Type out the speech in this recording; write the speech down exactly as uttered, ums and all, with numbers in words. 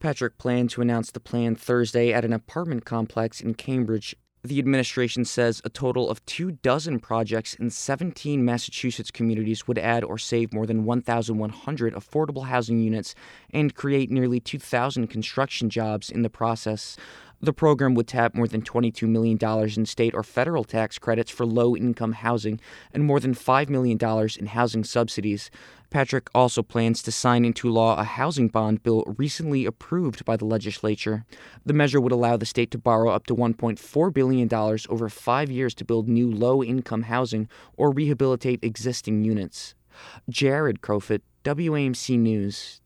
Patrick planned to announce the plan Thursday at an apartment complex in Cambridge. The administration says a total of two dozen projects in seventeen Massachusetts communities would add or save more than one thousand one hundred affordable housing units and create nearly two thousand construction jobs in the process. The program would tap more than twenty-two million dollars in state or federal tax credits for low-income housing and more than five million dollars in housing subsidies. Patrick also plans to sign into law a housing bond bill recently approved by the legislature. The measure would allow the state to borrow up to one point four billion dollars over five years to build new low-income housing or rehabilitate existing units. Jared Crofit, W A M C News.